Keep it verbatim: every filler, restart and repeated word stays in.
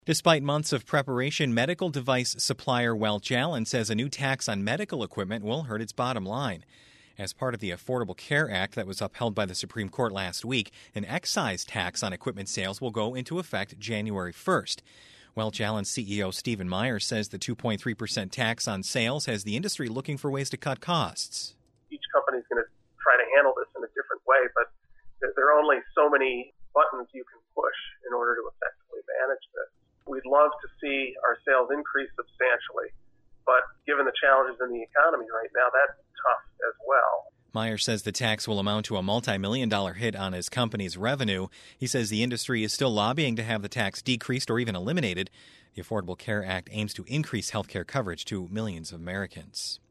Despite months of preparation, medical device supplier Welch Allyn says a new tax on medical equipment will hurt its bottom line. As part of the Affordable Care Act that was upheld by the Supreme Court last week, an excise tax on equipment sales will go into effect January first. Welch Allyn C E O Stephen Meyer says the two point three percent tax on sales has the industry looking for ways to cut costs. Each company is going to try to handle this in a different way, but there are only so many buttons you can push in order to effectively manage this. We'd love to see our sales increase substantially, but given the challenges in the economy right now, that's tough as well. Meyer says the tax will amount to a multi-million dollar hit on his company's revenue. He says the industry is still lobbying to have the tax decreased or even eliminated. The Affordable Care Act aims to increase health care coverage to millions of Americans.